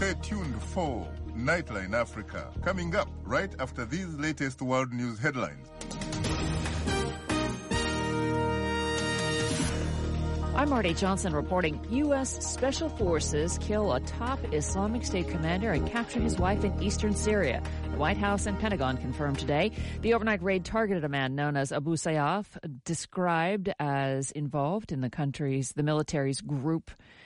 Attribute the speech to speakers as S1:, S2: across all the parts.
S1: Stay tuned for Nightline Africa, coming up right after these latest world news headlines.
S2: I'm Marty Johnson reporting U.S. Special Forces kill a top Islamic State commander and capture his wife in eastern Syria. The White House and Pentagon confirmed today the overnight raid targeted a man known as Abu Sayyaf, described as involved in the military's group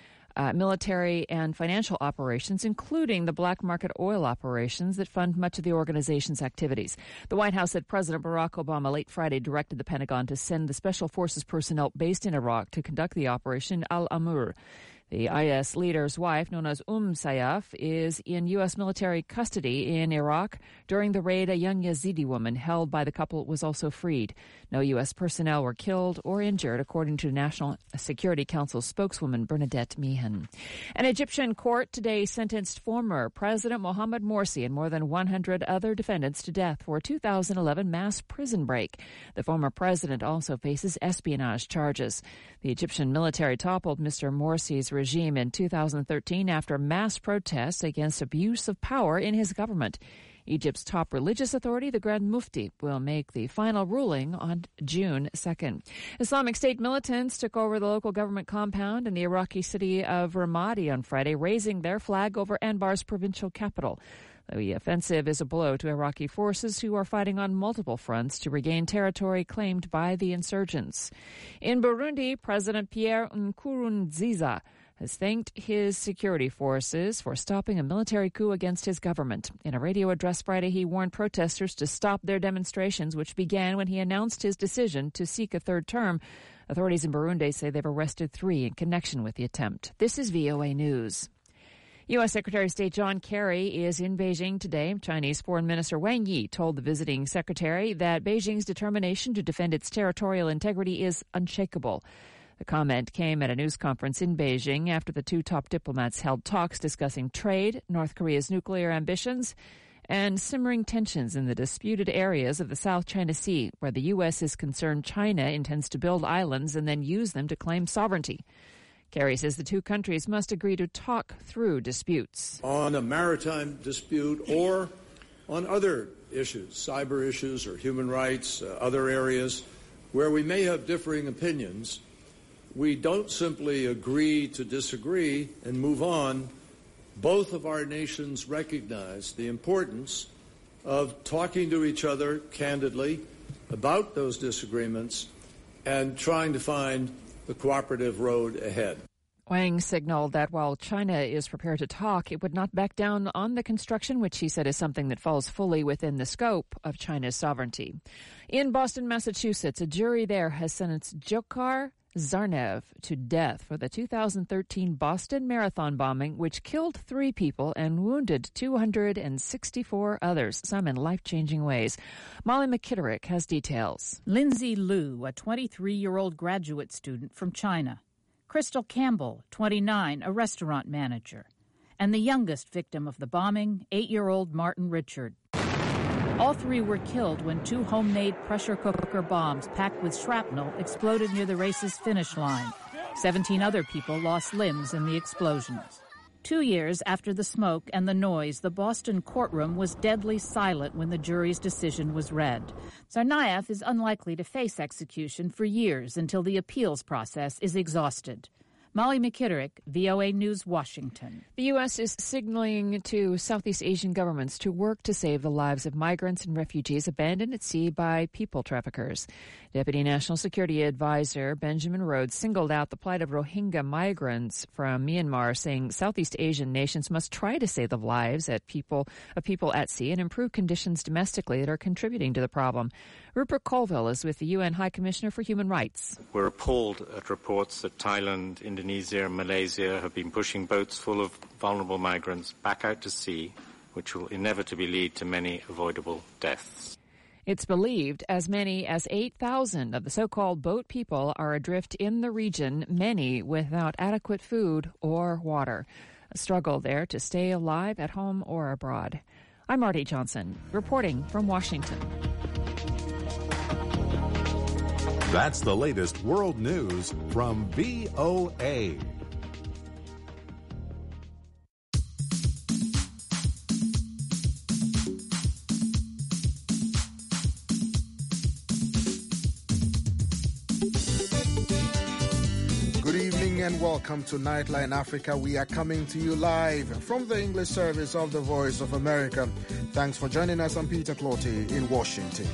S2: military and financial operations, including the black market oil operations that fund much of the organization's activities. The White House said President Barack Obama late Friday directed the Pentagon to send the Special Forces personnel based in Iraq to conduct the operation Al-Amur. The IS leader's wife, known as Sayyaf, is in U.S. military custody in Iraq. During the raid, a young Yazidi woman held by the couple was also freed. No U.S. personnel were killed or injured, according to National Security Council spokeswoman Bernadette Meehan. An Egyptian court today sentenced former President Mohamed Morsi and more than 100 other defendants to death for a 2011 mass prison break. The former president also faces espionage charges. The Egyptian military toppled Mr. Morsi's regime in 2013 after mass protests against abuse of power in his government. Egypt's top religious authority, the Grand Mufti, will make the final ruling on June 2nd. Islamic State militants took over the local government compound in the Iraqi city of Ramadi on Friday, raising their flag over Anbar's provincial capital. The offensive is a blow to Iraqi forces who are fighting on multiple fronts to regain territory claimed by the insurgents. In Burundi, President Pierre Nkurunziza has thanked his security forces for stopping a military coup against his government. In a radio address Friday, he warned protesters to stop their demonstrations, which began when he announced his decision to seek a third term. Authorities in Burundi say they've arrested 3 in connection with the attempt. This is VOA News. U.S. Secretary of State John Kerry is in Beijing today. Chinese Foreign Minister Wang Yi told the visiting secretary that Beijing's determination to defend its territorial integrity is unshakable. The comment came at a news conference in Beijing after the 2 top diplomats held talks discussing trade, North Korea's nuclear ambitions, and simmering tensions in the disputed areas of the South China Sea, where the U.S. is concerned China intends to build islands and then use them to claim sovereignty. Kerry says the 2 countries must agree to talk through disputes.
S3: On a maritime dispute or on other issues, cyber issues or human rights, other areas where we may have differing opinions, we don't simply agree to disagree and move on. Both of our nations recognize the importance of talking to each other candidly about those disagreements and trying to find the cooperative road ahead.
S2: Wang signaled that while China is prepared to talk, it would not back down on the construction, which he said is something that falls fully within the scope of China's sovereignty. In Boston, Massachusetts, a jury there has sentenced Dzhokhar Zarnev to death for the 2013 Boston Marathon bombing, which killed 3 people and wounded 264 others, some in life-changing ways. Molly McKitterick has details.
S4: Lindsay Liu, a 23-year-old graduate student from China. Crystal Campbell, 29, a restaurant manager. And the youngest victim of the bombing, 8-year-old Martin Richard. All 3 were killed when 2 homemade pressure cooker bombs packed with shrapnel exploded near the race's finish line. 17 other people lost limbs in the explosions. 2 years after the smoke and the noise, the Boston courtroom was deadly silent when the jury's decision was read. Tsarnaev is unlikely to face execution for years until the appeals process is exhausted. Molly McKitterick, VOA News, Washington.
S2: The U.S. is signaling to Southeast Asian governments to work to save the lives of migrants and refugees abandoned at sea by people traffickers. Deputy National Security Advisor Benjamin Rhodes singled out the plight of Rohingya migrants from Myanmar, saying Southeast Asian nations must try to save the lives of people at sea and improve conditions domestically that are contributing to the problem. Rupert Colville is with the UN High Commissioner for Human Rights.
S5: We're appalled at reports that Thailand, Indonesia and Malaysia have been pushing boats full of vulnerable migrants back out to sea, which will inevitably lead to many avoidable deaths.
S2: It's believed as many as 8,000 of the so-called boat people are adrift in the region, many without adequate food or water. A struggle there to stay alive at home or abroad. I'm Marty Johnson, reporting from Washington.
S6: That's the latest world news from VOA.
S7: and welcome to Nightline Africa. We are coming to you live from the English service of the Voice of America. Thanks for joining us. I'm Peter Clotty in Washington.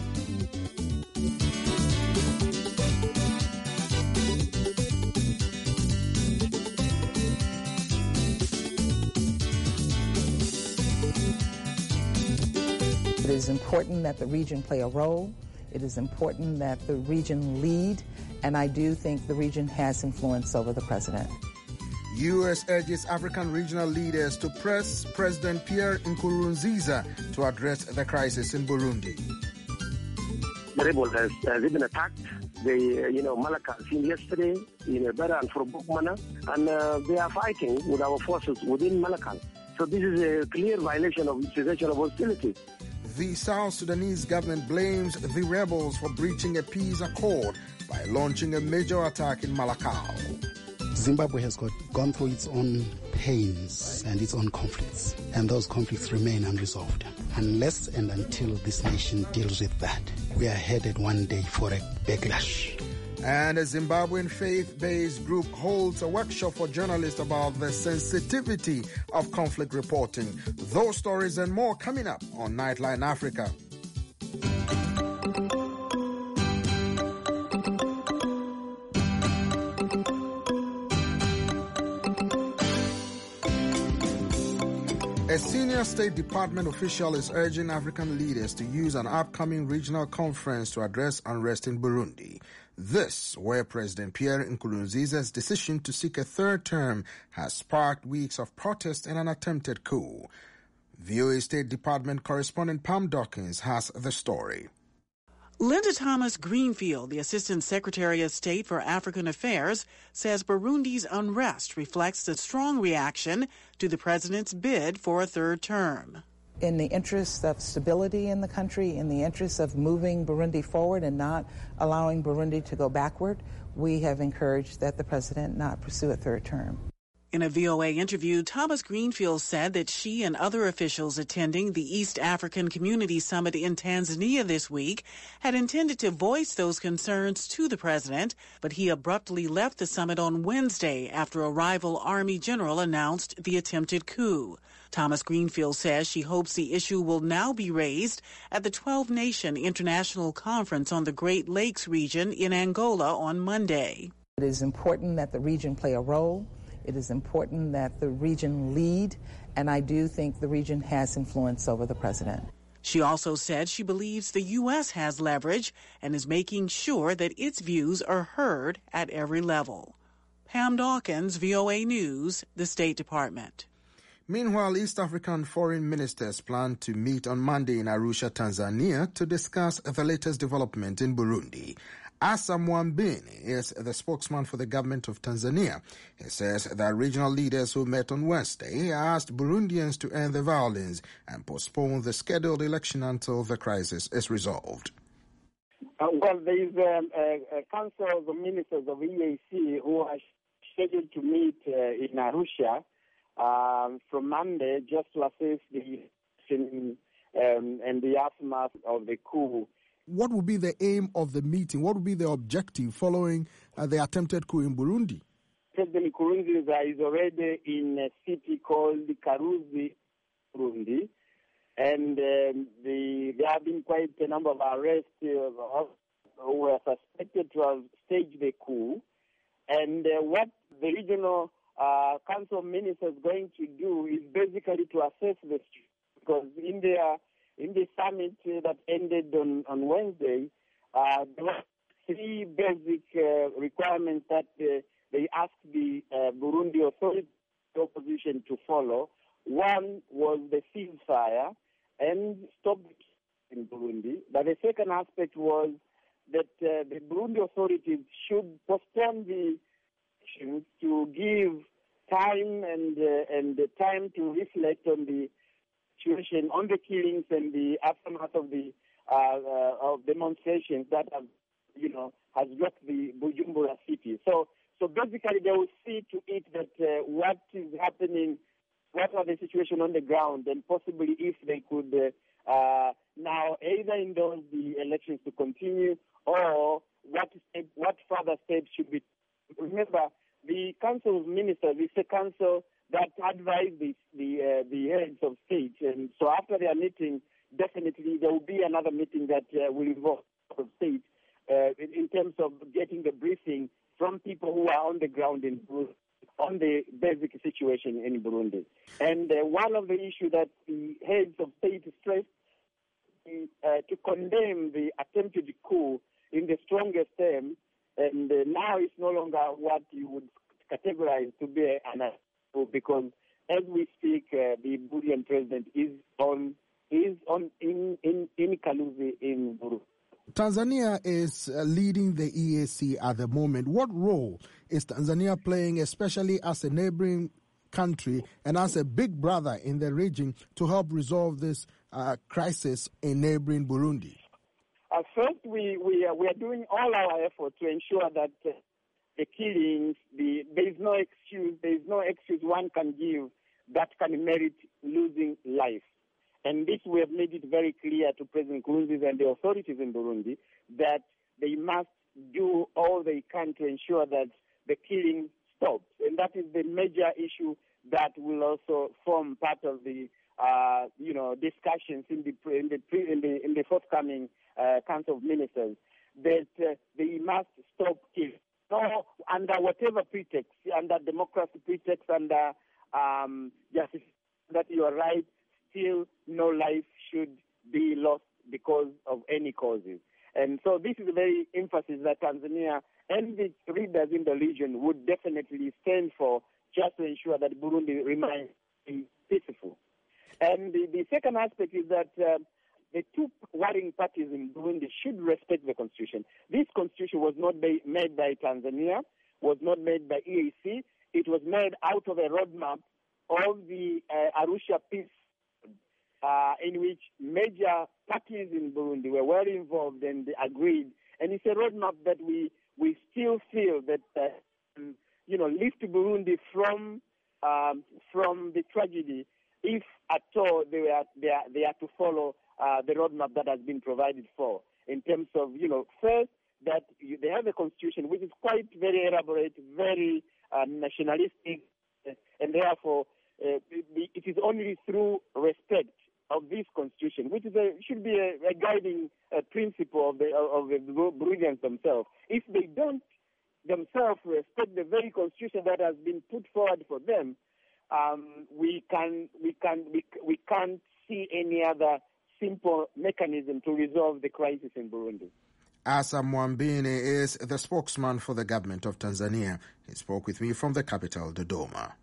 S8: It is important that the region play a role. It is important that the region lead, and I do think the region has influence over the president.
S7: U.S. urges African regional leaders to press President Pierre Nkurunziza to address the crisis in Burundi.
S9: The rebel has been attacked. Malakal seen yesterday in a better and provoked manner, and they are fighting with our forces within Malakal. So this is a clear violation of cessation of hostility.
S7: The South Sudanese government blames the rebels for breaching a peace accord by launching a major attack in Malakal.
S10: Zimbabwe has gone through its own pains and its own conflicts, and those conflicts remain unresolved. Unless and until this nation deals with that, we are headed one day for a backlash.
S7: And a Zimbabwean faith-based group holds a workshop for journalists about the sensitivity of conflict reporting. Those stories and more coming up on Nightline Africa. A senior State Department official is urging African leaders to use an upcoming regional conference to address unrest in Burundi. This, where President Pierre Nkurunziza's decision to seek a third term has sparked weeks of protest and an attempted coup. VOA State Department correspondent Pam Dawkins has the story.
S11: Linda Thomas-Greenfield, the Assistant Secretary of State for African Affairs, says Burundi's unrest reflects a strong reaction to the president's bid for a third term.
S8: In the interest of stability in the country, in the interest of moving Burundi forward and not allowing Burundi to go backward, we have encouraged that the president not pursue a third term.
S11: In a VOA interview, Thomas-Greenfield said that she and other officials attending the East African Community Summit in Tanzania this week had intended to voice those concerns to the president, but he abruptly left the summit on Wednesday after a rival army general announced the attempted coup. Thomas-Greenfield says she hopes the issue will now be raised at the 12-Nation International Conference on the Great Lakes region in Angola on Monday.
S8: It is important that the region play a role. It is important that the region lead, and I do think the region has influence over the president.
S11: She also said she believes the U.S. has leverage and is making sure that its views are heard at every level. Pam Dawkins, VOA News, the State Department.
S7: Meanwhile, East African foreign ministers plan to meet on Monday in Arusha, Tanzania, to discuss the latest development in Burundi. Asa Mwambini is the spokesman for the government of Tanzania. He says that regional leaders who met on Wednesday asked Burundians to end the violence and postpone the scheduled election until the crisis is resolved.
S9: There is a council of ministers of EAC who are scheduled to meet in Arusha from Monday just to assess the election and the aftermath of the coup.
S7: What would be the aim of the meeting? What would be the objective following the attempted coup in Burundi?
S9: President Nkurunziza is already in a city called Karuzi, Burundi, and there have been quite a number of arrests who were suspected to have staged the coup. And what the regional council of ministers is going to do is basically to assess the situation, because in the summit that ended on Wednesday, there were three basic requirements that they asked the Burundi authority, the opposition, to follow. One was the ceasefire and stop the killing in Burundi. But the second aspect was that the Burundi authorities should postpone the elections to give time and time to reflect on the situation, on the killings and the aftermath of the of demonstrations that have, has rocked the Bujumbura city. So basically, they will see to it that what is happening, what are the situation on the ground, and possibly if they could now either endorse the elections to continue or what further steps should be. Remember, the Council of Ministers is a council that advised the heads of state. And so after their meeting, definitely there will be another meeting that will involve the state in terms of getting the briefing from people who are on the ground in Burundi on the basic situation in Burundi. And one of the issues that the heads of state stressed is to condemn the attempted coup in the strongest term. And now it's no longer what you would categorize to be an coup, because as we speak, the Burundian president is in Kaluzi in Burundi.
S7: Tanzania is leading the EAC at the moment. What role is Tanzania playing, especially as a neighboring country and as a big brother in the region, to help resolve this crisis in neighboring Burundi?
S9: First, we are doing all our efforts to ensure that the killings, there is no excuse one can give that can merit losing life. And this we have made it very clear to President Nkurunziza and the authorities in Burundi that they must do all they can to ensure that the killing stops. And that is the major issue that will also form part of the discussions in the forthcoming Council of Ministers, that they must stop killing. So under whatever pretext, under democracy pretext, under justice, that you are right, still no life should be lost because of any causes. And so this is a very emphasis that Tanzania and the leaders in the region would definitely stand for, just to ensure that Burundi remains peaceful. And the second aspect is that the two warring parties in Burundi should respect the constitution. This constitution was not made by Tanzania, was not made by EAC. It was made out of a roadmap of the Arusha peace, in which major parties in Burundi were well involved and agreed. And it's a roadmap that we still feel that lift Burundi from the tragedy, if at all they are to follow the roadmap that has been provided for, in terms of, first, that they have a constitution which is quite very elaborate, very nationalistic, and therefore it is only through respect of this constitution, which should be a guiding principle of the Burundians themselves. If they don't themselves respect the very constitution that has been put forward for them, we can't see any other simple mechanism to resolve the crisis in Burundi.
S7: Asa Mwambene is the spokesman for the government of Tanzania. He spoke with me from the capital, Dodoma.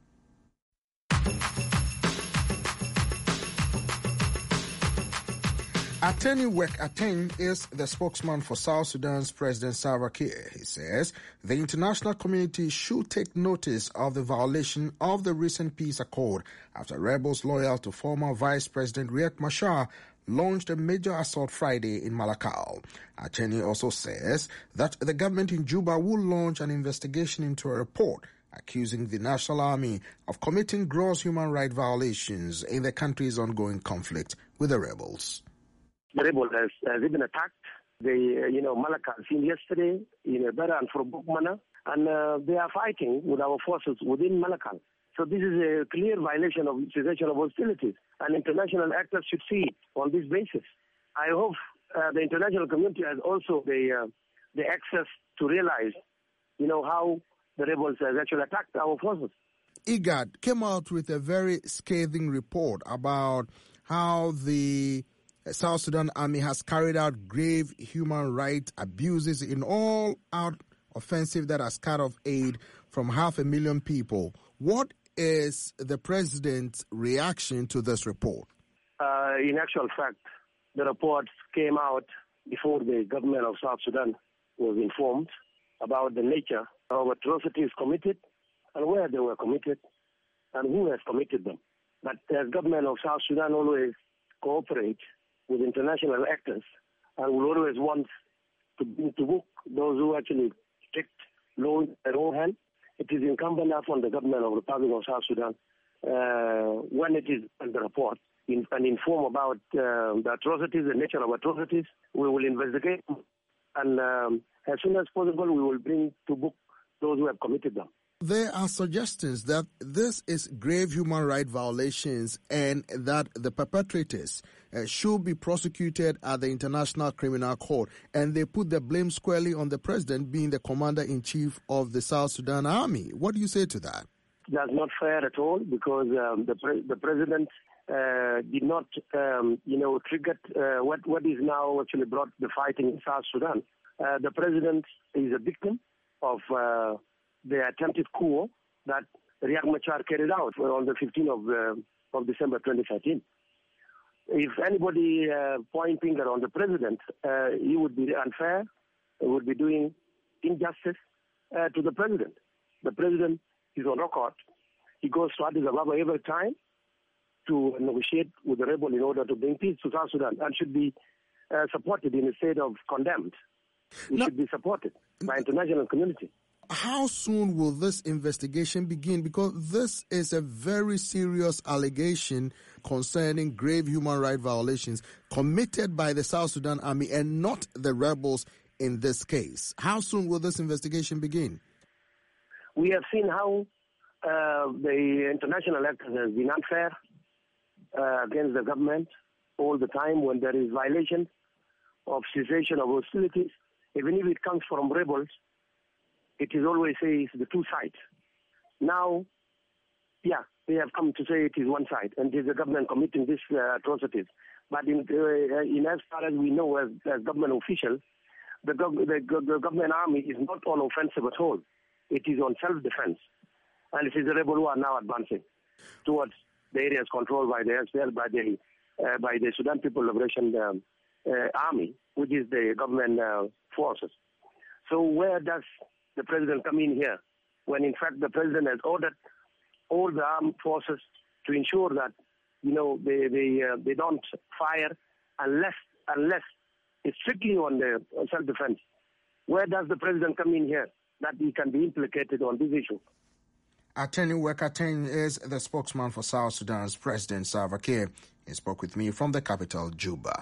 S7: Ateni Wek Ateng is the spokesman for South Sudan's President Salva Kiir. He says the international community should take notice of the violation of the recent peace accord after rebels loyal to former Vice President Riek Machar launched a major assault Friday in Malakal. Ateni also says that the government in Juba will launch an investigation into a report accusing the National Army of committing gross human rights violations in the country's ongoing conflict with the rebels.
S12: The rebel has even attacked the Malakal scene yesterday in a very unprovoked manner, and they are fighting with our forces within Malakal. So this is a clear violation of cessation of hostilities, and international actors should see it on this basis. I hope the international community has also the access to realize, how the rebels have actually attacked our forces.
S7: IGAD came out with a very scathing report about how the South Sudan Army has carried out grave human rights abuses in all-out offensive that has cut off aid from 500,000 people. What is the president's reaction to this report?
S12: In actual fact, the report came out before the government of South Sudan was informed about the nature of atrocities committed and where they were committed and who has committed them. But the government of South Sudan always cooperates with international actors and will always want to bring to book those who actually take law in their own hand. It is incumbent upon the government of the Republic of South Sudan, when it is in the report, and inform about the atrocities, the nature of atrocities. We will investigate, and as soon as possible, we will bring to book those who have committed them.
S7: There are suggestions that this is grave human rights violations and that the perpetrators should be prosecuted at the International Criminal Court, and they put the blame squarely on the president being the commander-in-chief of the South Sudan Army. What do you say to that?
S12: That's not fair at all, because the president did not, trigger what is now actually brought the fighting in South Sudan. The president is a victim of the attempted coup that Riek Machar carried out on the 15th of December 2013. If anybody point finger on the president, he would be unfair, he would be doing injustice to the president. The president is on record. He goes to Addis Ababa every time to negotiate with the rebel in order to bring peace to South Sudan, and should be supported in a state of condemned. It should be supported by international community.
S7: How soon will this investigation begin? Because this is a very serious allegation concerning grave human rights violations committed by the South Sudan Army and not the rebels in this case. How soon will this investigation begin?
S12: We have seen how the international actors have been unfair against the government all the time when there is violation of cessation of hostilities. Even if it comes from rebels, it is always says the two sides. Now, they have come to say it is one side, and it is the government committing these atrocities. But in as far as we know, as government officials, the government army is not on offensive at all. It is on self-defense, and it is the rebels who are now advancing towards the areas controlled by the SPL, by the Sudan People Liberation Army, which is the government forces. So where does the president come in here, when in fact the president has ordered all the armed forces to ensure that they don't fire unless it's strictly on the self-defense? Where does the president come in here that he can be implicated on this issue?
S7: Attorney Wekateng is the spokesman for South Sudan's President Salva Kiir. He spoke with me from the capital, Juba.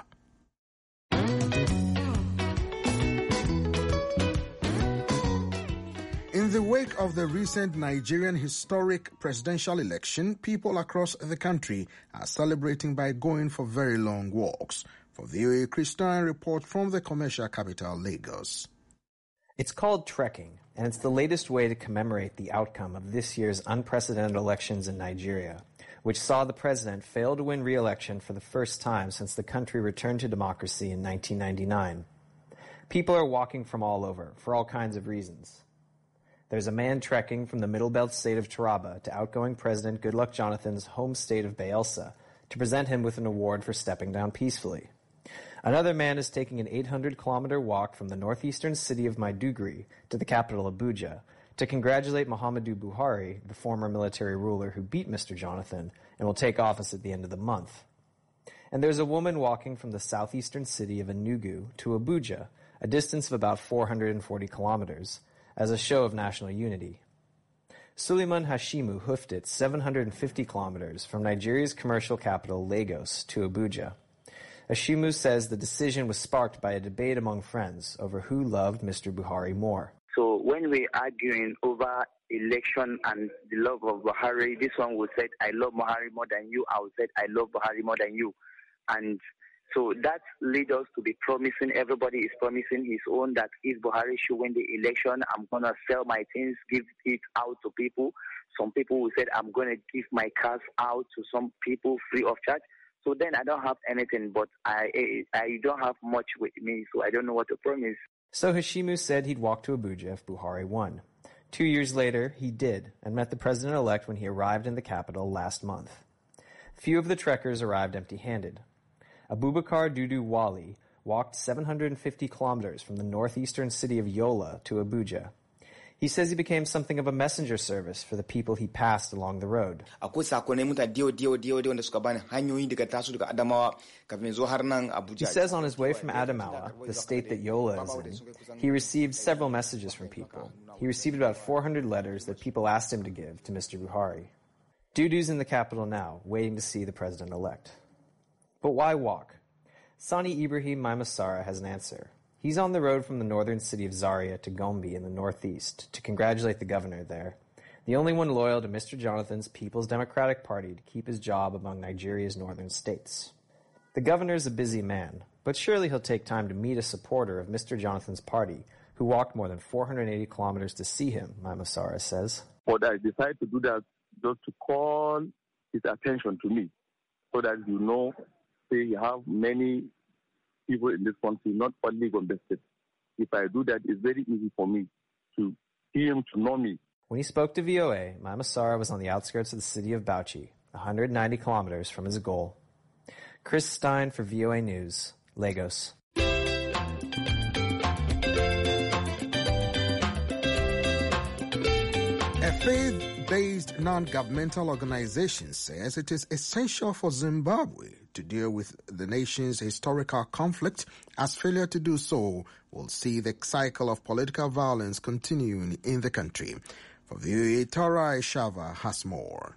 S7: In the wake of the recent Nigerian historic presidential election, people across the country are celebrating by going for very long walks. For VOA, Christian report from the commercial capital, Lagos.
S13: It's called trekking, and it's the latest way to commemorate the outcome of this year's unprecedented elections in Nigeria, which saw the president fail to win re-election for the first time since the country returned to democracy in 1999. People are walking from all over, for all kinds of reasons. There's a man trekking from the Middle Belt state of Taraba to outgoing President Goodluck Jonathan's home state of Bayelsa to present him with an award for stepping down peacefully. Another man is taking an 800-kilometer walk from the northeastern city of Maiduguri to the capital Abuja to congratulate Muhammadu Buhari, the former military ruler who beat Mr. Jonathan and will take office at the end of the month. And there's a woman walking from the southeastern city of Enugu to Abuja, a distance of about 440 kilometers, as a show of national unity. Suleiman Hashimu hoofed it 750 kilometers from Nigeria's commercial capital, Lagos, to Abuja. Hashimu says the decision was sparked by a debate among friends over who loved Mr. Buhari more.
S14: So when we're arguing over election and the love of Buhari, this one will say, I love Buhari more than you. I will say, I love Buhari more than you. And so that leads us to be promising, everybody is promising his own, that if Buhari should win the election, I'm going to sell my things, give it out to people. Some people will say, I'm going to give my cars out to some people free of charge. So then I don't have anything, but I don't have much with me, so I don't know what to promise.
S13: So Hashimu said he'd walk to Abuja if Buhari won. 2 years later, he did, and met the president-elect when he arrived in the capital last month. Few of the trekkers arrived empty-handed. Abubakar Dudu Wali walked 750 kilometers from the northeastern city of Yola to Abuja. He says he became something of a messenger service for the people he passed along the road. He says on his way from Adamawa, the state that Yola is in, he received several messages from people. He received about 400 letters that people asked him to give to Mr. Buhari. Dudu's in the capital now, waiting to see the president-elect. But why walk? Sani Ibrahim Maimasara has an answer. He's on the road from the northern city of Zaria to Gombe in the northeast to congratulate the governor there. the only one loyal to Mr. Jonathan's People's Democratic Party to keep his job among Nigeria's northern states. The governor is a busy man, but surely he'll take time to meet a supporter of Mr. Jonathan's party who walked more than 480 kilometers to see him, Maimasara says.
S15: But I decided to do that just to call his attention to me, so that say you have many people in this country, not only Gombe State. If I do that, it's very easy for me to see him, to know me.
S13: When he spoke to VOA, Maimasara was on the outskirts of the city of Bauchi, 190 kilometers from his goal. Chris Stein for VOA News, Lagos.
S7: A faith-based non-governmental organization says it is essential for Zimbabwe to deal with the nation's historical conflict, as failure to do so will see the cycle of political violence continuing in the country. For VOA, Tora Eshava has more.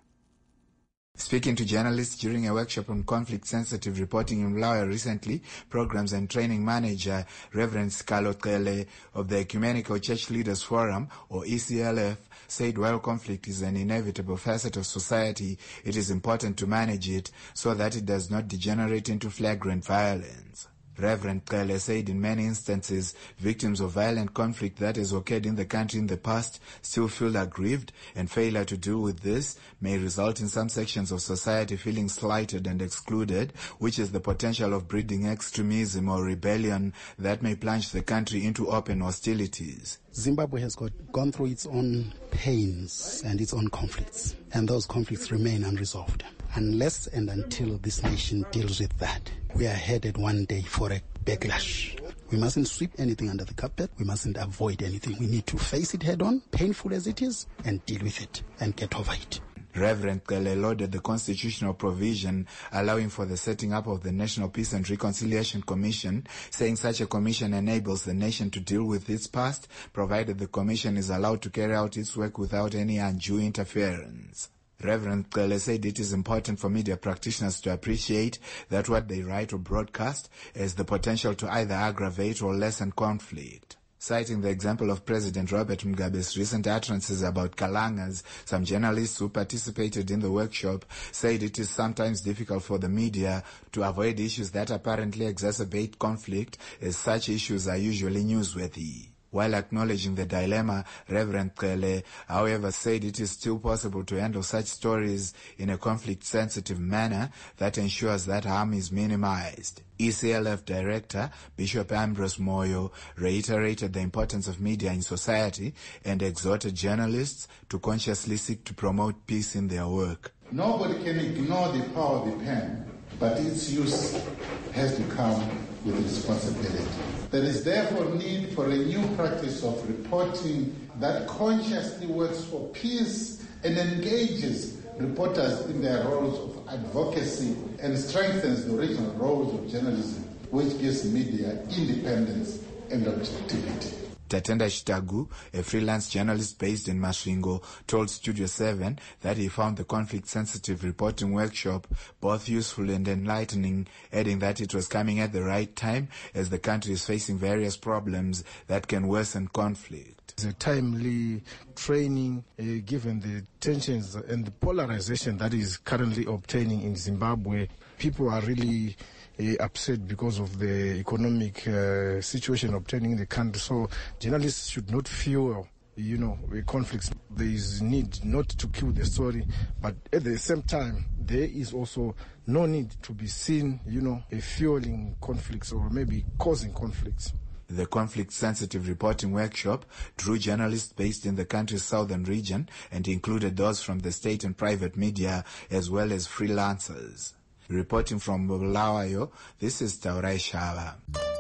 S16: Speaking to journalists during a workshop on conflict-sensitive reporting in Mlawa recently, Programs and Training Manager Reverend Skalo Kele of the Ecumenical Church Leaders Forum, or ECLF, said while conflict is an inevitable facet of society, it is important to manage it so that it does not degenerate into flagrant violence. Reverend Kele said in many instances, victims of violent conflict that has occurred in the country in the past still feel aggrieved, and failure to deal with this may result in some sections of society feeling slighted and excluded, which is the potential of breeding extremism or rebellion that may plunge the country into open hostilities.
S10: Zimbabwe has gone through its own pains and its own conflicts, and those conflicts remain unresolved. Unless and until this nation deals with that, we are headed one day for a backlash. We mustn't sweep anything under the carpet. We mustn't avoid anything. We need to face it head on, painful as it is, and deal with it and get over it.
S16: Reverend Kele lauded the constitutional provision allowing for the setting up of the National Peace and Reconciliation Commission, saying such a commission enables the nation to deal with its past, provided the commission is allowed to carry out its work without any undue interference. Reverend Kele said it is important for media practitioners to appreciate that what they write or broadcast has the potential to either aggravate or lessen conflict. Citing the example of President Robert Mugabe's recent utterances about Kalangas, some journalists who participated in the workshop said it is sometimes difficult for the media to avoid issues that apparently exacerbate conflict, as such issues are usually newsworthy. While acknowledging the dilemma, Reverend Kele, however, said it is still possible to handle such stories in a conflict-sensitive manner that ensures that harm is minimized. ECLF Director Bishop Ambrose Moyo reiterated the importance of media in society and exhorted journalists to consciously seek to promote peace in their work.
S17: Nobody can ignore the power of the pen, but its use has to come with responsibility. There is therefore need for a new practice of reporting that consciously works for peace and engages reporters in their roles of advocacy and strengthens the original roles of journalism, which gives media independence and objectivity.
S16: Tatenda Shitagu, a freelance journalist based in Masvingo, told Studio 7 that he found the conflict-sensitive reporting workshop both useful and enlightening, adding that it was coming at the right time as the country is facing various problems that can worsen conflict.
S18: It's a timely training given the tensions and the polarization that is currently obtaining in Zimbabwe. People are really upset because of the economic situation obtaining in the country. So journalists should not fuel, conflicts. There is need not to kill the story, but at the same time, there is also no need to be seen, fueling conflicts or maybe causing conflicts.
S16: The conflict-sensitive reporting workshop drew journalists based in the country's southern region and included those from the state and private media as well as freelancers. Reporting from Bulawayo, this is Taurai Shava.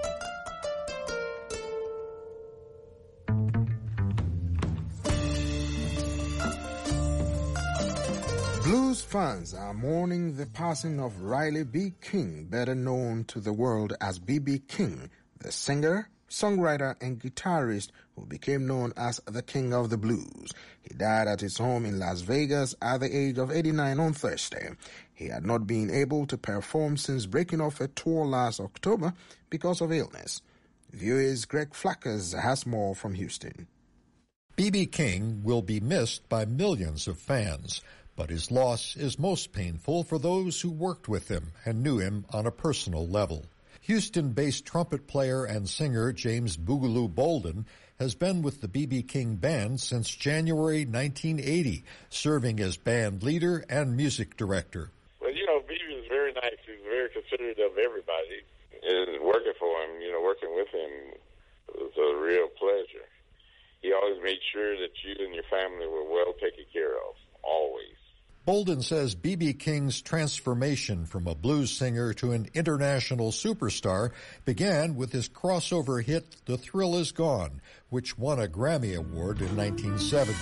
S7: Blues fans are mourning the passing of Riley B. King, better known to the world as B.B. King, the singer, songwriter and guitarist who became known as the King of the Blues. He died at his home in Las Vegas at the age of 89 on Thursday. He had not been able to perform since breaking off a tour last October because of illness. VOA's Greg Flackers has more from Houston.
S19: B.B. King will be missed by millions of fans, but his loss is most painful for those who worked with him and knew him on a personal level. Houston-based trumpet player and singer James Boogaloo Bolden has been with the B.B. King Band since January 1980, serving as band leader and music director.
S20: Well, B.B. was very nice. He was very considerate of everybody. And working for him, working with him was a real pleasure. He always made sure that you and your family were well taken care of, always.
S19: Bolden says B.B. King's transformation from a blues singer to an international superstar began with his crossover hit The Thrill Is Gone, which won a Grammy Award in 1970.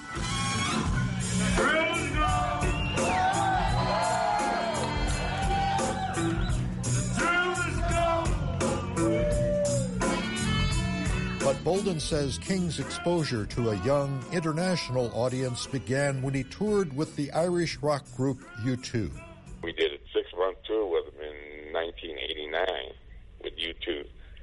S19: But Bolden says King's exposure to a young international audience began when he toured with the Irish rock group U2.
S20: We did a 6-month tour with him in 1989 with U2.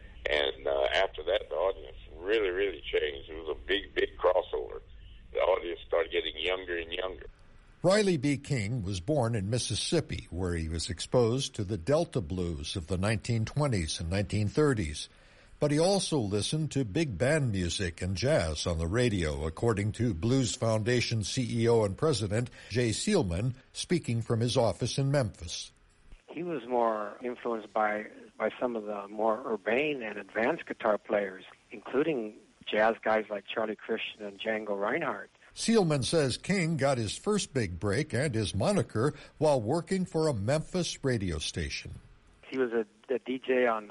S20: And after that, the audience really, really changed. It was a big, big crossover. The audience started getting younger and younger.
S19: Riley B. King was born in Mississippi, where he was exposed to the Delta blues of the 1920s and 1930s. But he also listened to big band music and jazz on the radio, according to Blues Foundation CEO and President Jay Seelman, speaking from his office in Memphis.
S21: He was more influenced by some of the more urbane and advanced guitar players, including jazz guys like Charlie Christian and Django Reinhardt.
S19: Seelman says King got his first big break and his moniker while working for a Memphis radio station.
S21: He was a DJ on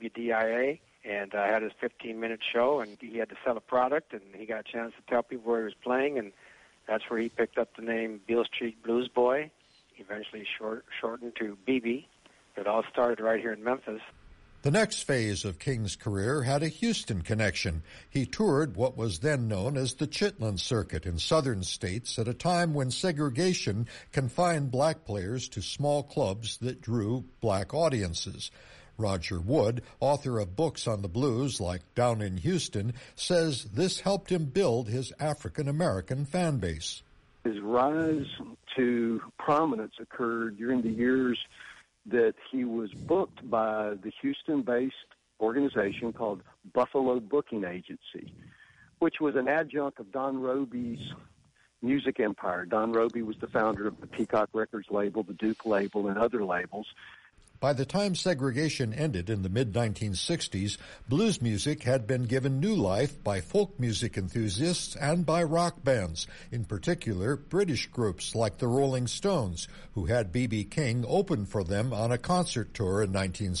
S21: WDIA. And had his 15-minute show, and he had to sell a product, and he got a chance to tell people where he was playing, and that's where he picked up the name Beale Street Blues Boy, eventually shortened to BB. It all started right here in Memphis.
S19: The next phase of King's career had a Houston connection. He toured what was then known as the Chitlin Circuit in southern states at a time when segregation confined black players to small clubs that drew black audiences. Roger Wood, author of books on the blues like Down in Houston, says this helped him build his African-American fan base.
S22: His rise to prominence occurred during the years that he was booked by the Houston-based organization called Buffalo Booking Agency, which was an adjunct of Don Robey's music empire. Don Robey was the founder of the Peacock Records label, the Duke label, and other labels.
S19: By the time segregation ended in the mid-1960s, blues music had been given new life by folk music enthusiasts and by rock bands, in particular British groups like the Rolling Stones, who had B.B. King open for them on a concert tour in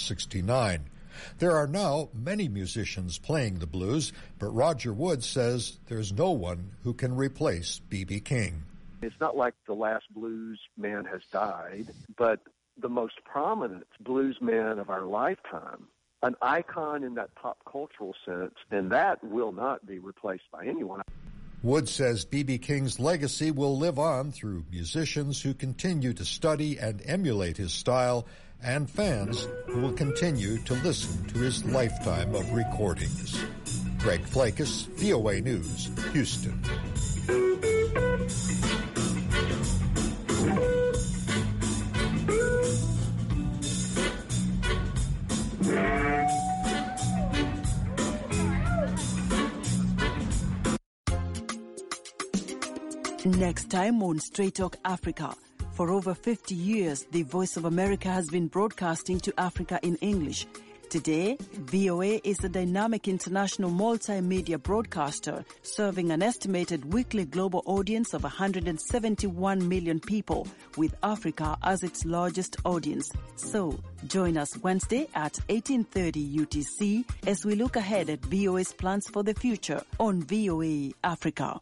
S19: 1969. There are now many musicians playing the blues, but Roger Wood says there's no one who can replace B.B. King.
S22: It's not like the last blues man has died, but the most prominent blues man of our lifetime, an icon in that pop cultural sense, and that will not be replaced by anyone.
S19: Wood says B.B. King's legacy will live on through musicians who continue to study and emulate his style and fans who will continue to listen to his lifetime of recordings. Greg Flakus, VOA News, Houston.
S23: Next time on Straight Talk Africa. For over 50 years, the Voice of America has been broadcasting to Africa in English. Today, VOA is a dynamic international multimedia broadcaster serving an estimated weekly global audience of 171 million people, with Africa as its largest audience. So, join us Wednesday at 18:30 UTC as we look ahead at VOA's plans for the future on VOA Africa.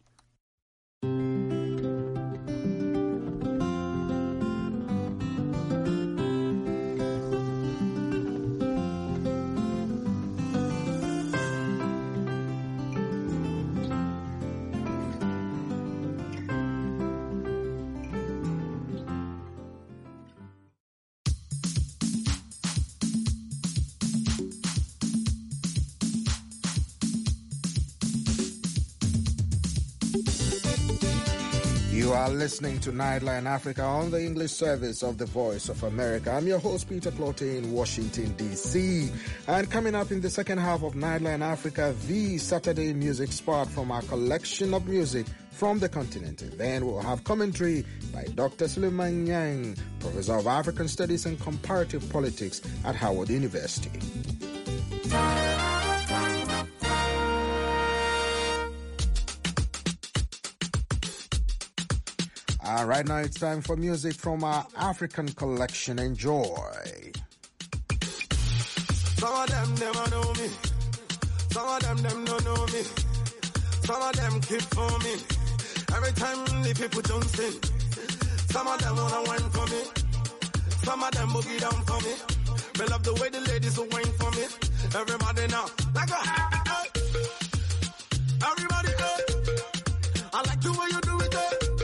S7: You are listening to Nightline Africa on the English service of the Voice of America. I'm your host, Peter Clottey in Washington, D.C. And coming up in the second half of Nightline Africa, the Saturday music spot from our collection of music from the continent. And then we'll have commentary by Dr. Suleiman Yang, Professor of African Studies and Comparative Politics at Howard University. Right now it's time for music from our African collection. Enjoy.
S1: Some of them never know me. Some of them don't know me. Some of them keep forming. Every time the people jump in. Some of them wanna wine for me. Some of them boogie down for me. Me love the way the ladies will wine for me. Everybody now, like a everybody go. I like the way you do it.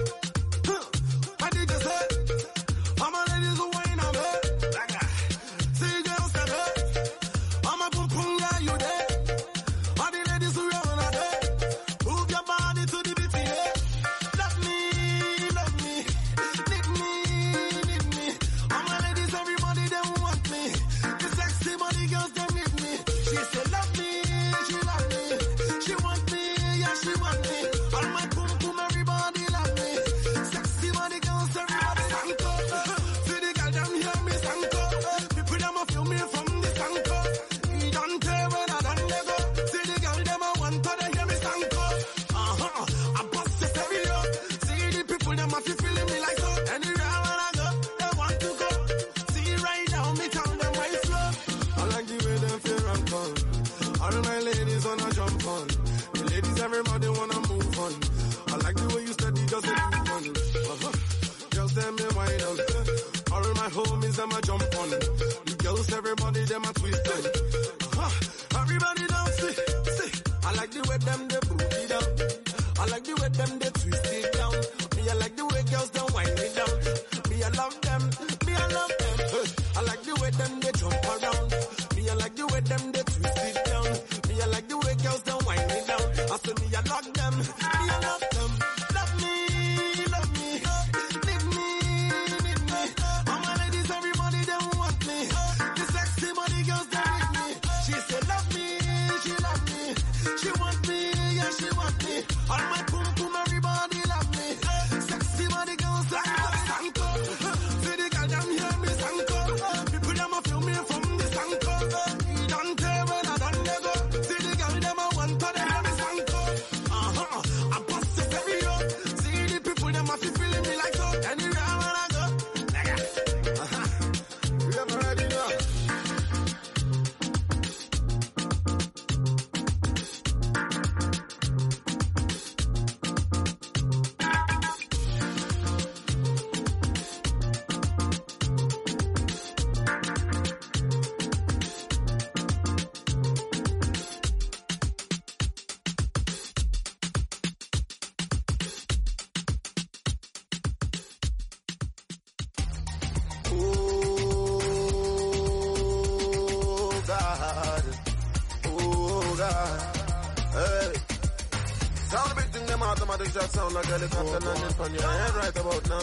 S3: That sound like helicopter landing on your head right about now.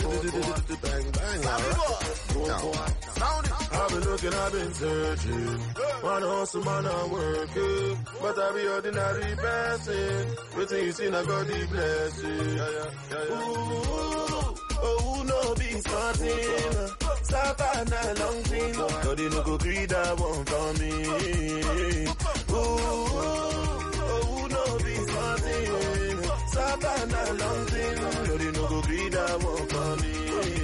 S3: Bang, bang, I've been looking, I've been searching. Man hustle, man I'm working. But I be ordinary person. Waiting you see, I got the blessing. Oh, no be starting. Savannah long thing. God, you no go greed that one for me. Oh, no be starting. Savannah long thing, no they no go greed that one for me.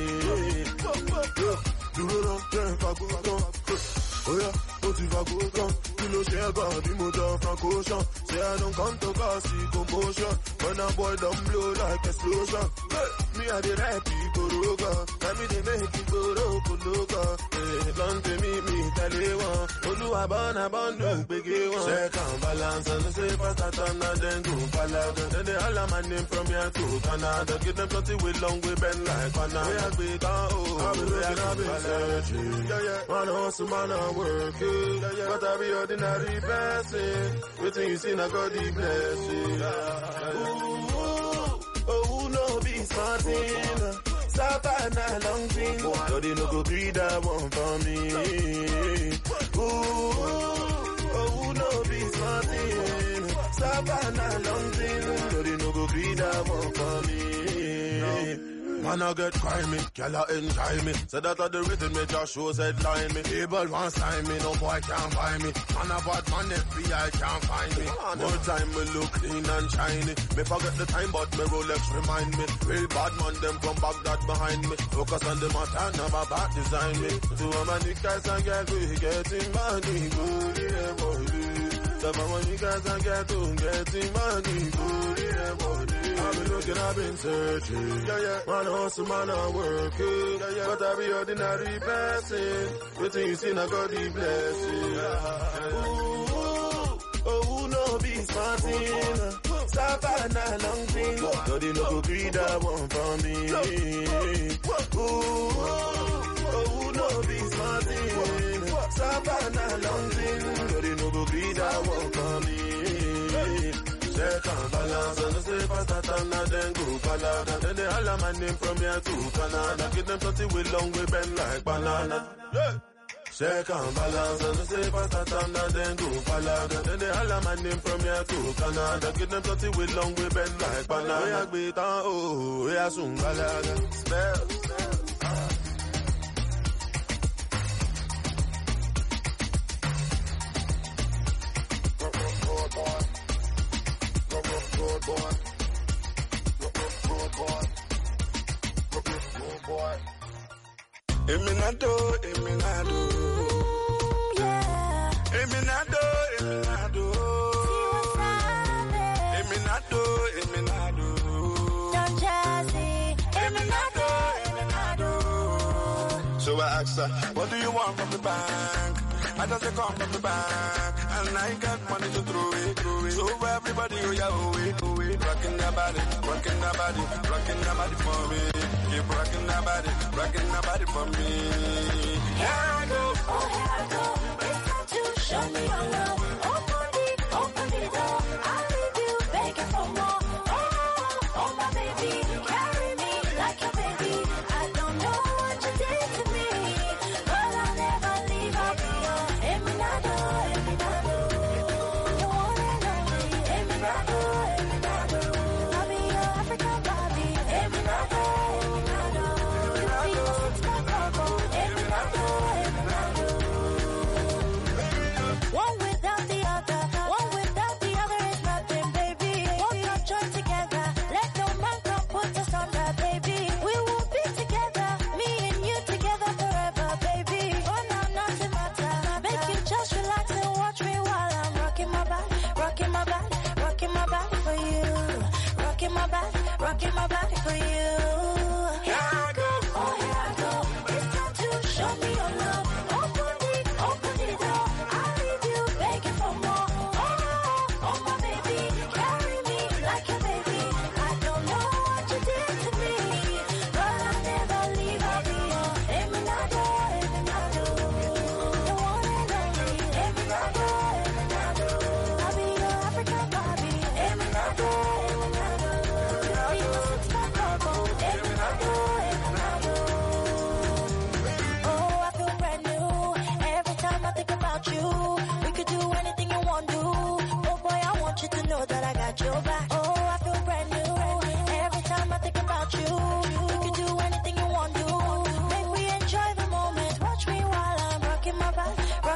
S3: Do it up, then if I go down. Oh yeah, but if I go down, you know share God, be more down from caution. Say I don't come to cause see commotion. When a boy don't blow like explosion. Me a the right people, Roga. Let me they make it go loca. Long to meet me, tell you one. Oluwabana bandu, biggie one. Second balance and the say fast at and then go palaga. Then they all my name from here to Canada. Give them plenty with long way bend like banana. We are big I've been looking, I've been searching. Man hustle, man I'm working. But I be ordinary person. Waiting you see, I got the blessing. Oh, no be smarting. Savannah long thing. So they no go greed that one for me. Ooh, oh, no be smarting. Savannah long thing. So they no go greed that one for me. Man, I get crimey, girl, I enjoy me. So that the rhythm me just shows headline me. Able one sign me, no boy can't buy me. Man, a bad man, FBI can't find me. More time me look clean and shiny. Me forget the time, but me Rolex remind me. Real bad man, them come back that behind me. Focus on the matter, never back design me. To all my niggas and girls, we getting money, good, yeah, boy. Some of my niggas and getting money, good, yeah, boy. I've been looking, I've been searching. Yeah, yeah. Man, hustle, man, I work. Yeah, yeah. But I be ordinary person. But you see, I got the blessing. Ooh, oh, no, be smarting. Savannah, long thing. No, they no go greed that one for me. Ooh, oh, no, be smarting. Savannah, long thing. No, they no go greed that one for me. Check and balance and the say fast and then go Canada. Then they holler my name from here to Canada. Get them 30 with long way bend like banana. Yeah. Check and balance and the say fast and then go Canada. Then they holler my name from here to Canada. Get them 30 with long way bend like banana. We are great and oh, we are soon Canada. Spell. Eminado, yeah. Eminado. Don Jazzy, Eminado. So I asked her, what do you want from the bank? I just say come from the bank, and I got money to throw it. So everybody, oh yeah, oh it. Rocking that body for me. Keep rocking that body for me. Here I go. It's time to show me your love. Open the door. I'll leave you begging for more. Oh my baby, carry me like your baby. I don't know what you did to me, but I'll never leave. I'll be your Eminado. The one and only Eminado. I'll be your African Bobby. Eminado. One without the other is nothing, baby. Won't not join together. Let no man come put us under, baby. We will be together, me and you together forever, baby. For now, nothing matter. Make you just relax and watch me while I'm rocking my body for you. Rocking my body for you. Here I go. It's time to show me your love. Open the door. I'll leave you begging for more. Oh my baby, carry me like your baby. I don't know what you did to me, but I'll never leave. I'll be your Eminado. The one and only Eminado. I'll be your African Bobby. Eminado. Oh, I feel brand new every time I think about you. We could do anything you want to. Oh boy, I want you to know that I got your back. Oh, I feel brand new every time I think about you. We could do anything you want to. Make me enjoy the moment. Watch me while I'm rocking my body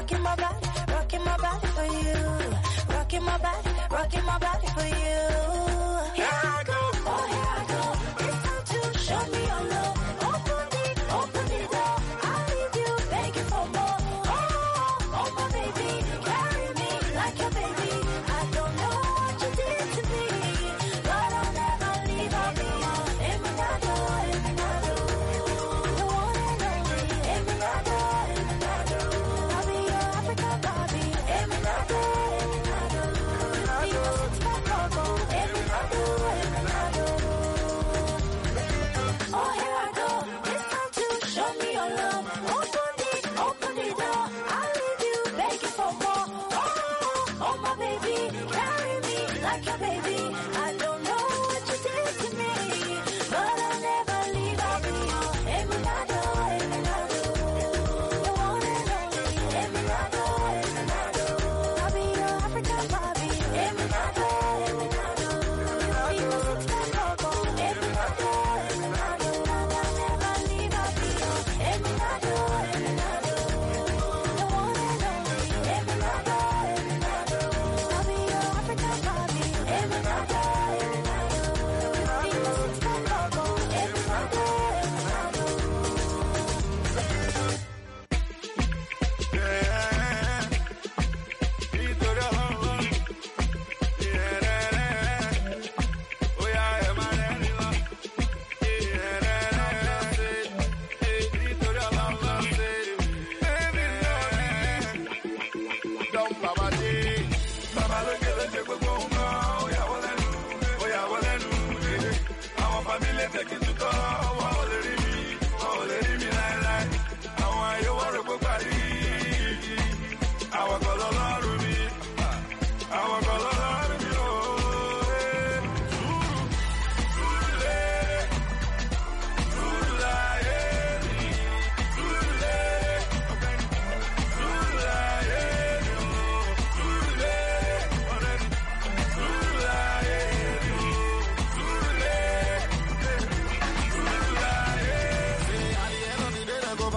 S3: for you. Rocking my body for you. Here I go. It's time to show me your love. Open the door. I'll leave you begging for more. Oh my baby, carry me like your baby. I don't know what you did to me, but I'll never leave. I'll be your Eminado. The one and only Eminado. I'll be your African Bobby. Eminado. Eminado.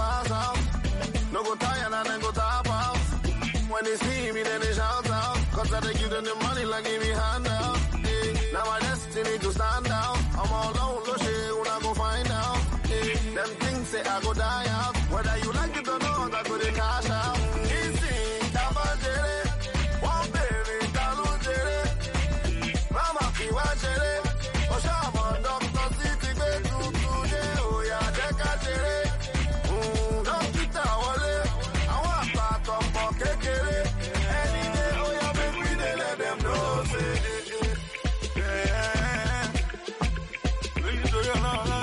S3: pass out. No go tired and then go tap out. When they see me, then they shout out. Cause I give them the money like give me handout. Yeah. Now my destiny to stand out. I'm all alone, no shit, when I go find out. Yeah. Them things say I go die out. Whether you like it or not, I go to cash out. Easy, Tabajere. One baby, Talujere. Mama, Piwajere. Oshama, Dr. City, go to today. Oh, yeah, Dekajere. Don't keep that wale. I want part of my kekere. Any day, oh, yeah, make me, they let them know. Say, yeah. Leave it to you now, huh?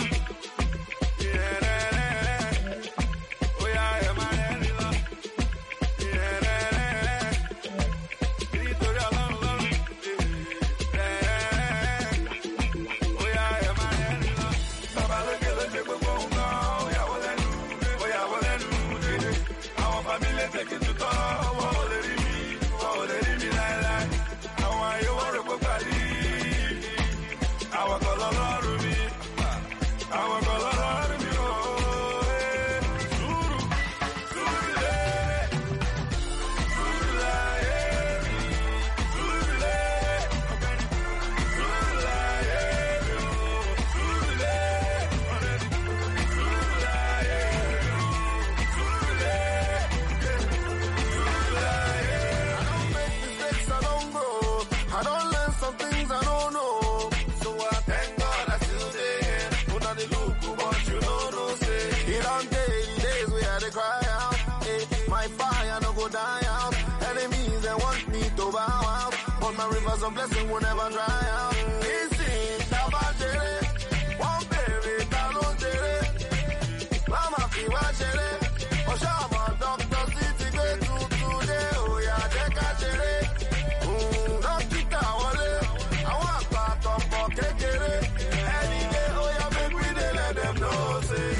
S3: Some blessing will never dry out. Easy, Tabajere. One baby, Talujere. Mama, Piwajere. Oshama, Dr. City, go to today. Oh, yeah, Dekajere. Don't keep that wale. I want part of my kekere. Any day, oh, yeah, make me, they let them know. Say,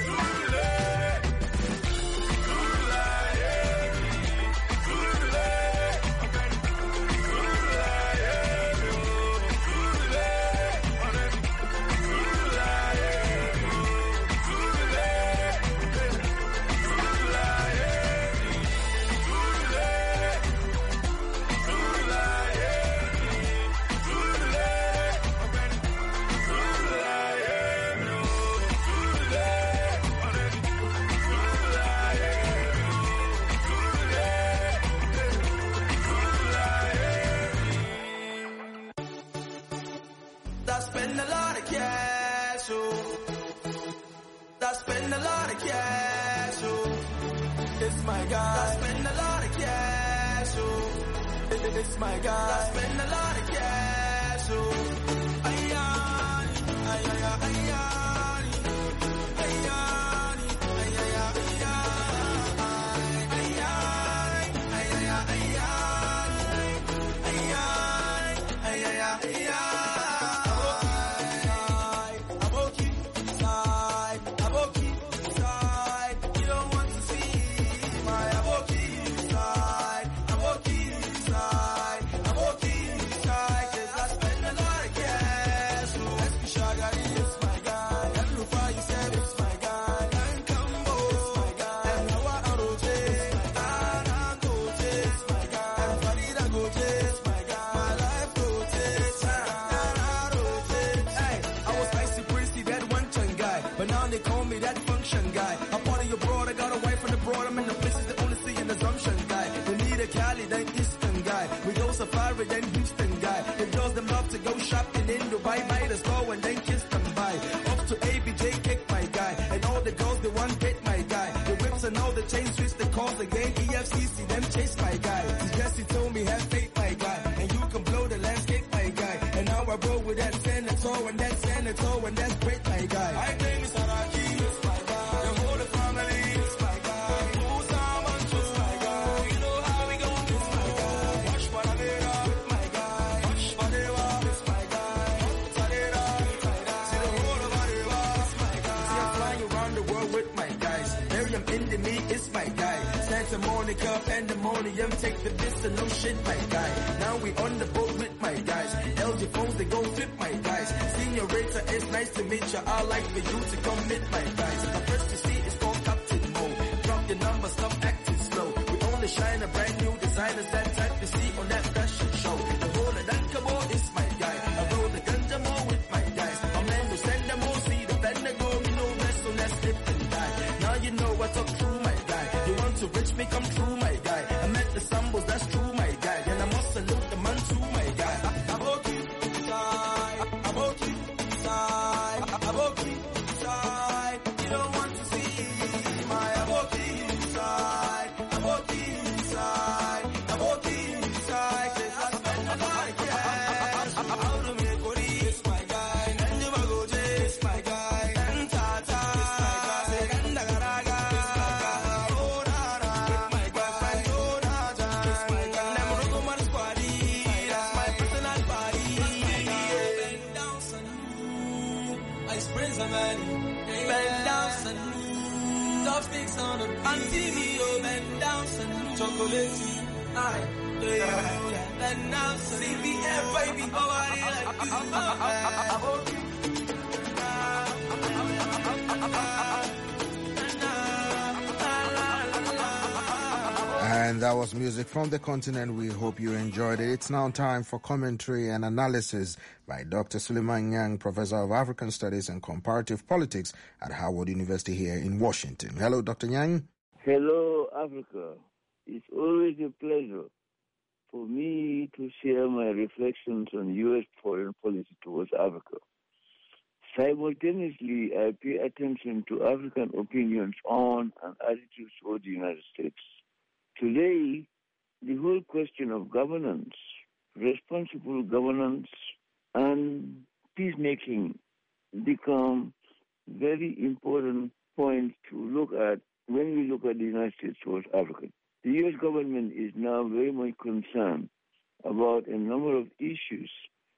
S3: it's my guy. I spend a lot of cash, oh. Ayani, ayani, ayani, ayani, Safari, then Houston guy. The girls them love to go shopping in Dubai, might as well and then kiss them by. Up to ABJ, kick my guy. And all the girls they want get my guy. The whips and all the chain switch the calls again. EFCC them chase my guy. Jesse told me have faith my guy. And you can blow the landscape my guy. And now I roll with that senator and that senator and that's great my guy. I think it's Saraki, it's my guy. The whole family, it's my guy. Who's my guy? You know how we go, it's my guy. Watch for the it's my guy. Santa Monica, Pandemonium, take the distance, no shit, my guy. Now we on the boat with my guys. LG phones, they go flip, my guys. Senorita, it's nice to meet you. I like for you to come meet my guys. The first to see is called Captain
S2: me come true, my guy. I met the Sambos, that's true, my guy. And I must salute the man too, my guy. Aboki, side, Aboki, side, Aboki, side. You don't want to see my Aboki side, Aboki side, Aboki side. I spend the night, yes. Out of me, Kori, it's my guy. And you go, it's my guy. And Tata, it's my guy. And Nagaraga, it's my guy. Oh, Nara, it's my boyfriend, oh, Nara, it's my guy. And I'm Rokoman Squadi, that's my personal body. Bend down, salute. I spray some money. Bend down, salute. Top sticks on them. Auntie me, oh, bend down, salute. Chocolate. Aye. Bend down, salute. CBF, baby. Oh, I like you.
S7: And that was music from the continent. We hope you enjoyed it. It's now time for commentary and analysis by Dr. Suleiman Yang, Professor of African Studies and Comparative Politics at Howard University here in Washington. Hello, Dr. Yang.
S4: Hello, Africa. It's always a pleasure for me to share my reflections on U.S. foreign policy towards Africa. Simultaneously, I pay attention to African opinions on and attitudes toward the United States. Today, the whole question of governance, responsible governance, and peacemaking become very important points to look at when we look at the United States towards Africa. The U.S. government is now very much concerned about a number of issues,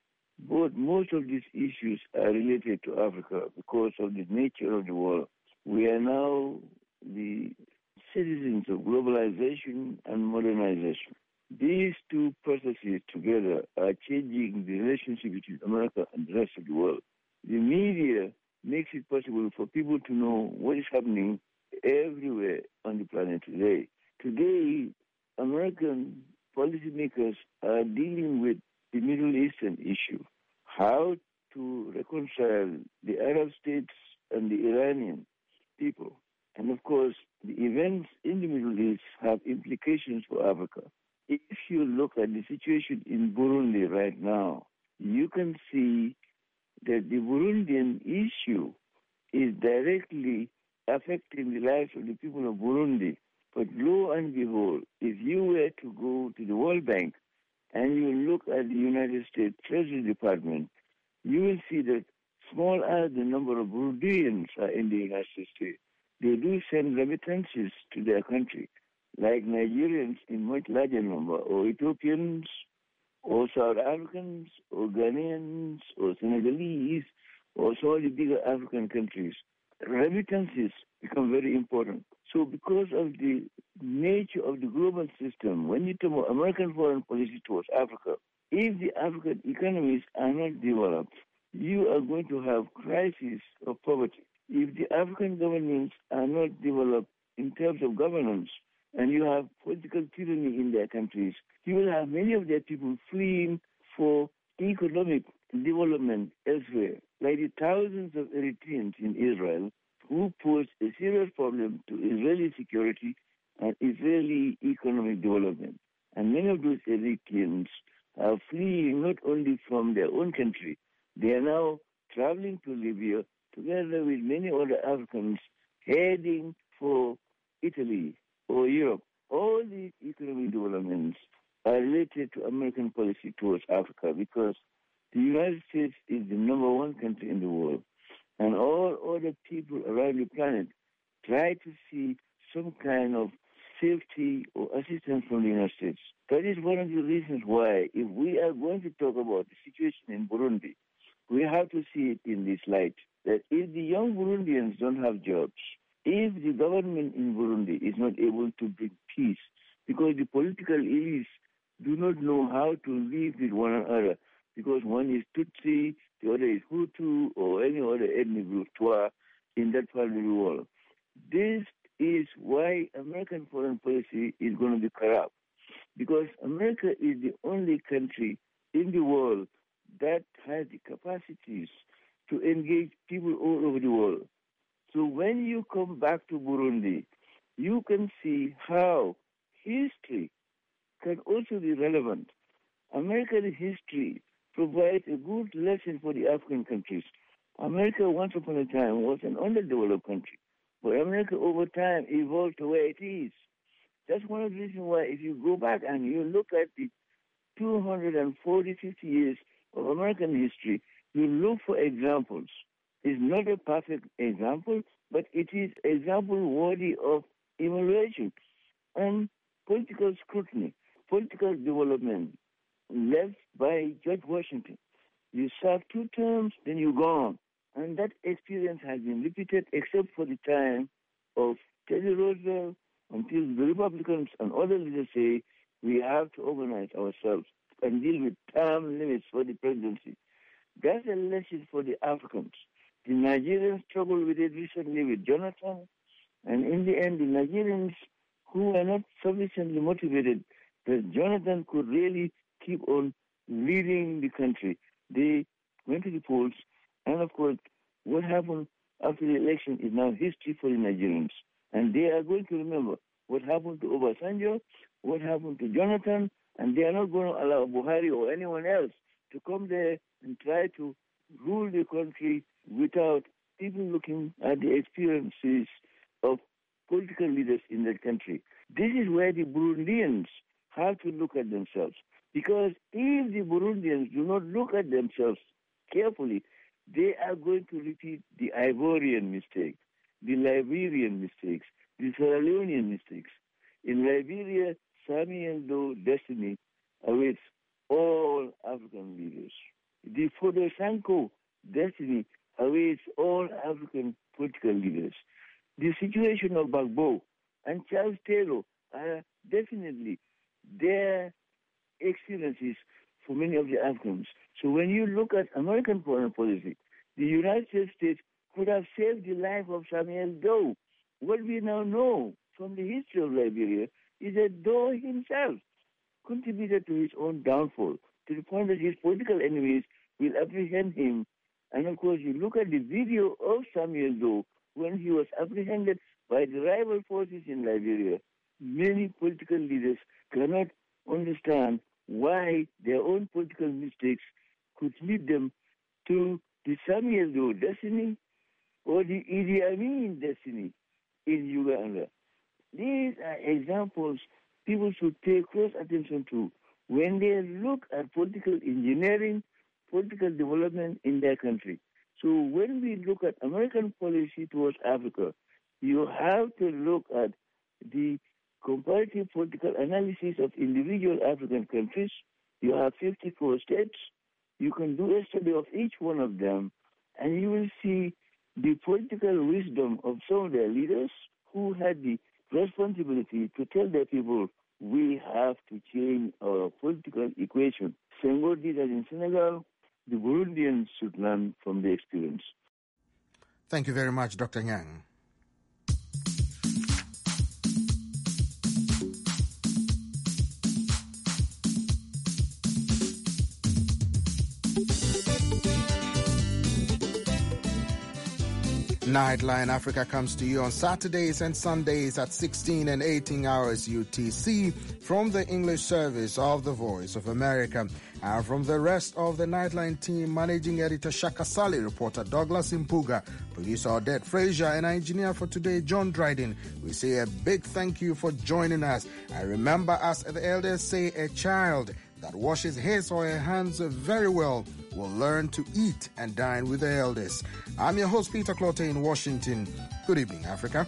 S4: but most of these issues are related to Africa because of the nature of the world. We are now the citizens of globalization and modernization. These two processes together are changing the relationship between America and the rest of the world. The media makes it possible for people to know what is happening everywhere on the planet today. Today, American policymakers are dealing with the Middle Eastern issue, how to reconcile the Arab states and the Iranian people. And of course, the events in the Middle East have implications for Africa. If you look at the situation in Burundi right now, you can see that the Burundian issue is directly affecting the lives of the people of Burundi. But lo and behold, if you were to go to the World Bank and you look at the United States Treasury Department, you will see that small as the number of Burundians are in the United States, they do send remittances to their country, like Nigerians in much larger number, or Ethiopians, or South Africans, or Ghanaians, or Senegalese, or some of the bigger African countries. Remittances become very important. So because of the nature of the global system, when you talk about American foreign policy towards Africa, if the African economies are not developed, you are going to have crisis of poverty. If the African governments are not developed in terms of governance, and you have political tyranny in their countries, you will have many of their people fleeing for economic development elsewhere, like the thousands of Eritreans in Israel who pose a serious problem to Israeli security and Israeli economic development. And many of those Eritreans are fleeing not only from their own country, they are now traveling to Libya together with many other Africans heading for Italy or Europe. All these economic developments are related to American policy towards Africa because the United States is the number one country in the world. And all other people around the planet try to see some kind of safety or assistance from the United States. That is one of the reasons why, if we are going to talk about the situation in Burundi, we have to see it in this light, that if the young Burundians don't have jobs, if the government in Burundi is not able to bring peace, because the political elites do not know how to live with one another, because one is Tutsi, the other is Hutu, or any other ethnic group in that part of the world. This is why American foreign policy is going to be corrupt, because America is the only country in the world that has the capacities to engage people all over the world. So when you come back to Burundi, you can see how history can also be relevant. American history provides a good lesson for the African countries. America, once upon a time, was an underdeveloped country, but America over time evolved to where it is. That's one of the reasons why if you go back and you look at the 240, 50 years of American history, you look for examples. It's not a perfect example, but it is an example worthy of evaluation and political scrutiny, political development led by George Washington. You serve 2 terms, then you're gone. And that experience has been repeated except for the time of Teddy Roosevelt until the Republicans and other leaders say we have to organize ourselves and deal with term limits for the presidency. That's a lesson for the Africans. The Nigerians struggled with it recently with Jonathan, and in the end, the Nigerians who were not sufficiently motivated that Jonathan could really keep on leading the country, they went to the polls, and of course, what happened after the election is now history for the Nigerians. And they are going to remember what happened to Obasanjo, what happened to Jonathan, and they are not going to allow Buhari or anyone else to come there and try to rule the country without even looking at the experiences of political leaders in that country. This is where the Burundians have to look at themselves. Because if the Burundians do not look at themselves carefully, they are going to repeat the Ivorian mistake, the Liberian mistakes, the Sierra Leonean mistakes. In Liberia, Samuel Doe destiny awaits all African leaders. The Fodo Sanko destiny awaits all African political leaders. The situation of Gbagbo and Charles Taylor are definitely their experiences for many of the Africans. So when you look at American foreign policy, the United States could have saved the life of Samuel Doe. What we now know from the history of Liberia is that Doe himself contributed to his own downfall, to the point that his political enemies will apprehend him. And of course, you look at the video of Samuel Doe when he was apprehended by the rival forces in Liberia. Many political leaders cannot understand why their own political mistakes could lead them to the Samuel Doe destiny or the Idi Amin destiny in Uganda. These are examples people should pay close attention to when they look at political engineering, political development in their country. So when we look at American policy towards Africa, you have to look at the comparative political analysis of individual African countries. You have 54 states. You can do a study of each one of them, and you will see the political wisdom of some of their leaders who had the responsibility to tell their people, we have to change our political equation. Senghor did that in Senegal. The Burundians should learn from the experience.
S7: Thank you very much, Dr. Nyang. Nightline Africa comes to you on Saturdays and Sundays at 16 and 18 hours UTC from the English service of the Voice of America. And from the rest of the Nightline team, Managing Editor Shaka Sali, reporter Douglas Impuga, producer Odette Frazier, and engineer for today, John Dryden, we say a big thank you for joining us. And remember, as the elders say, a child that washes his or her hands very well will learn to eat and dine with the elders. I'm your host, Peter Clotte in Washington. Good evening, Africa.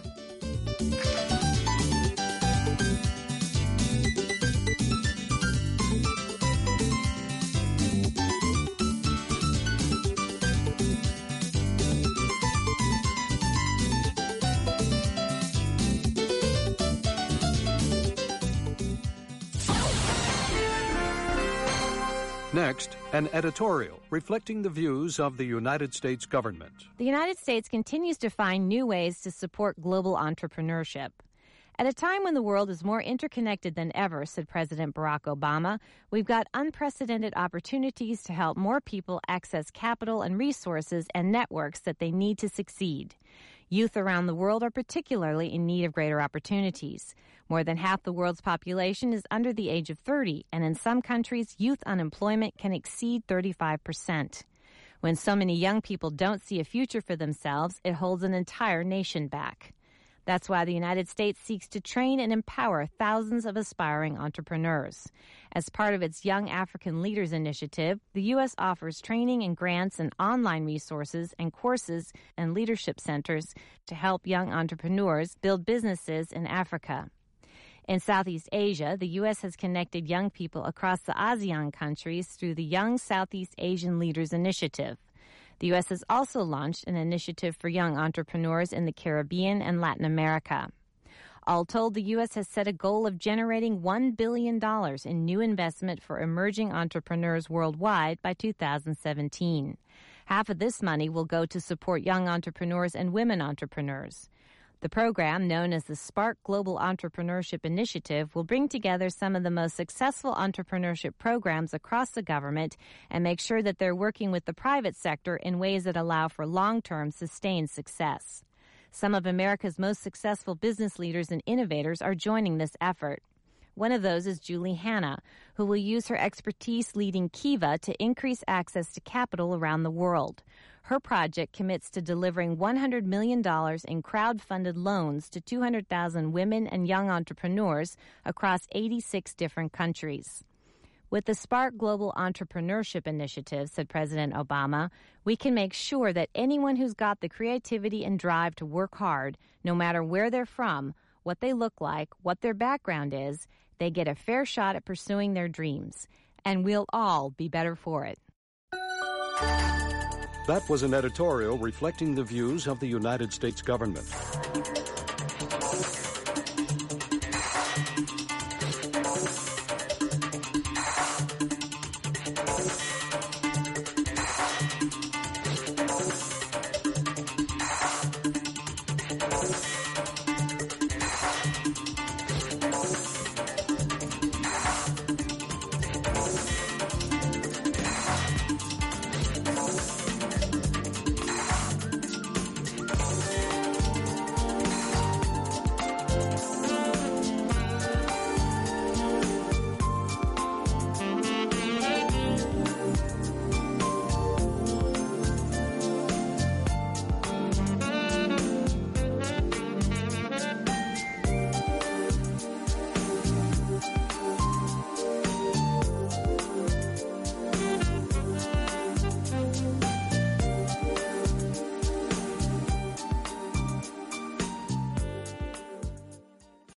S5: Next, an editorial reflecting the views of the United States government.
S6: The United States continues to find new ways to support global entrepreneurship. At a time when the world is more interconnected than ever, said President Barack Obama, we've got unprecedented opportunities to help more people access capital and resources and networks that they need to succeed. Youth around the world are particularly in need of greater opportunities. More than half the world's population is under the age of 30, and in some countries, youth unemployment can exceed 35%. When so many young people don't see a future for themselves, it holds an entire nation back. That's why the United States seeks to train and empower thousands of aspiring entrepreneurs. As part of its Young African Leaders Initiative, the U.S. offers training and grants and online resources and courses and leadership centers to help young entrepreneurs build businesses in Africa. In Southeast Asia, the U.S. has connected young people across the ASEAN countries through the Young Southeast Asian Leaders Initiative. The U.S. has also launched an initiative for young entrepreneurs in the Caribbean and Latin America. All told, the U.S. has set a goal of generating $1 billion in new investment for emerging entrepreneurs worldwide by 2017. Half of this money will go to support young entrepreneurs and women entrepreneurs. The program, known as the Spark Global Entrepreneurship Initiative, will bring together some of the most successful entrepreneurship programs across the government and make sure that they're working with the private sector in ways that allow for long-term, sustained success. Some of America's most successful business leaders and innovators are joining this effort. One of those is Julie Hanna, who will use her expertise leading Kiva to increase access to capital around the world. Her project commits to delivering $100 million in crowd-funded loans to 200,000 women and young entrepreneurs across 86 different countries. With the Spark Global Entrepreneurship Initiative, said President Obama, we can make sure that anyone who's got the creativity and drive to work hard, no matter where they're from, what they look like, what their background is, they get a fair shot at pursuing their dreams. And we'll all be better for it.
S5: That was an editorial reflecting the views of the United States government.